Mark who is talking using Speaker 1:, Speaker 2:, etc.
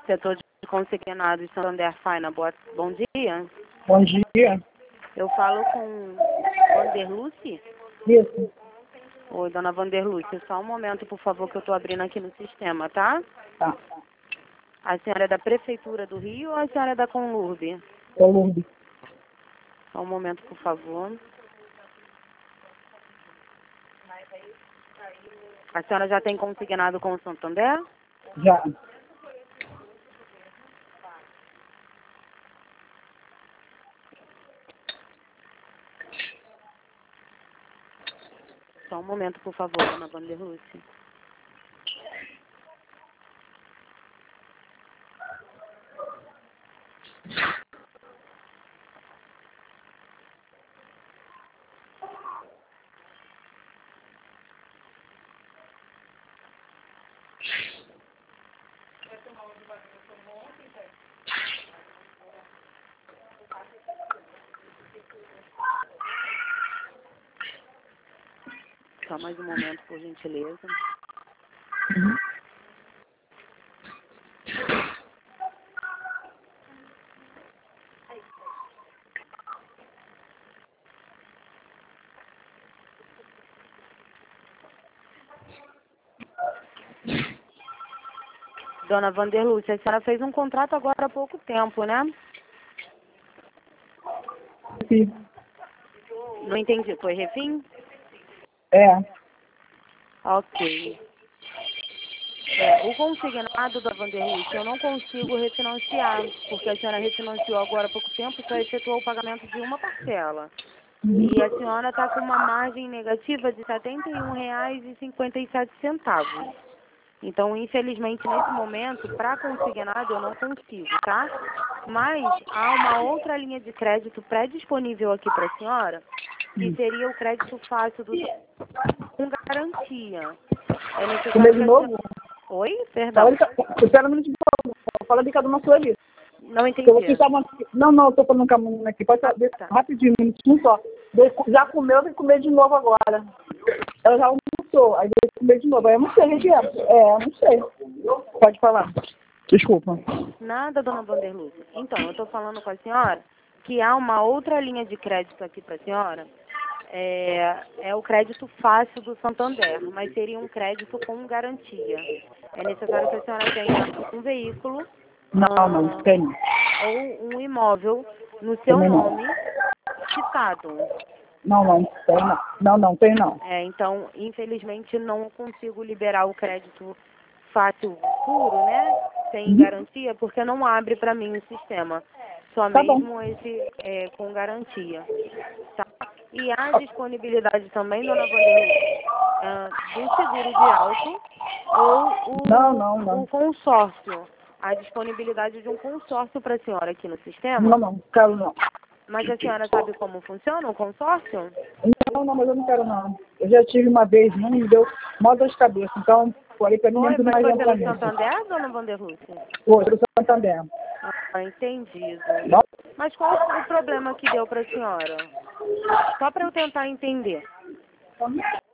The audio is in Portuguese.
Speaker 1: Setor de consignado de Santander Faina, bom dia.
Speaker 2: Bom dia.
Speaker 1: Eu falo com Vanderluce?
Speaker 2: Isso.
Speaker 1: Oi, dona Vanderluce, só um momento, por favor, que eu estou abrindo aqui no sistema, tá?
Speaker 2: Tá.
Speaker 1: A senhora é da Prefeitura do Rio ou a senhora é da Conlurb?
Speaker 2: Columbi.
Speaker 1: Só um momento, por favor. A senhora já tem consignado com o Santander?
Speaker 2: Já.
Speaker 1: Só um momento, por favor, dona Vanderluce. Só mais um momento, por gentileza. Dona Vanderluce, a senhora fez um contrato agora há pouco tempo, né?
Speaker 2: Sim.
Speaker 1: Não entendi. Foi refim?
Speaker 2: É.
Speaker 1: Ok. O consignado da Vanderluce eu não consigo refinanciar, porque a senhora refinanciou agora há pouco tempo, só efetuou o pagamento de uma parcela. E a senhora está com uma margem negativa de R$ 71,57. Então, infelizmente, nesse momento, para consignado, eu não consigo, tá? Mas há uma outra linha de crédito pré-disponível aqui para a senhora, que seria o crédito fácil do com garantia. É necessário
Speaker 2: Comer de
Speaker 1: que a
Speaker 2: novo?
Speaker 1: senhora... Oi? Perdão.
Speaker 2: Espera um minuto de novo. Fala de cada uma sua ali.
Speaker 1: Não
Speaker 2: Eu
Speaker 1: entendi.
Speaker 2: vou fechar uma... Não, eu tô falando com a menina aqui. Pode saber
Speaker 1: Tá.
Speaker 2: rapidinho, um minutinho só. Já comeu, tem que comer de novo agora. Ela já almoçou, aí tem que comer de novo. Aí eu não sei o que é. Eu não sei. Pode falar. Desculpa.
Speaker 1: Nada, dona Vanderluce. Então, eu estou falando com a senhora que há uma outra linha de crédito aqui para a senhora. É o crédito fácil do Santander, mas seria um crédito com garantia. É necessário que a senhora tenha um veículo
Speaker 2: Não tenho.
Speaker 1: ou um imóvel no seu
Speaker 2: Também não.
Speaker 1: nome quitado.
Speaker 2: Não tenho não. Não tenho não.
Speaker 1: Então, infelizmente, não consigo liberar o crédito fácil puro, né? Sem garantia, porque não abre para mim o sistema. Só
Speaker 2: Tá bom.
Speaker 1: mesmo esse com garantia. Tá? E há disponibilidade também, dona Vanderlei, do seguro de auto ou
Speaker 2: Não.
Speaker 1: o consórcio. Há disponibilidade de um consórcio para a senhora aqui no sistema.
Speaker 2: Não quero não.
Speaker 1: Mas a senhora sabe como funciona o consórcio?
Speaker 2: Não, mas eu não quero não. Eu já tive uma vez, não me deu mó dor de cabeça. Então, falei pra mim,
Speaker 1: Foi
Speaker 2: não mais
Speaker 1: pelo
Speaker 2: entrar nisso.
Speaker 1: Santander, dona Vanderluce?
Speaker 2: Foi, pro Santander.
Speaker 1: Entendido.
Speaker 2: Não?
Speaker 1: Mas qual o problema que deu para a senhora? Só para eu tentar entender.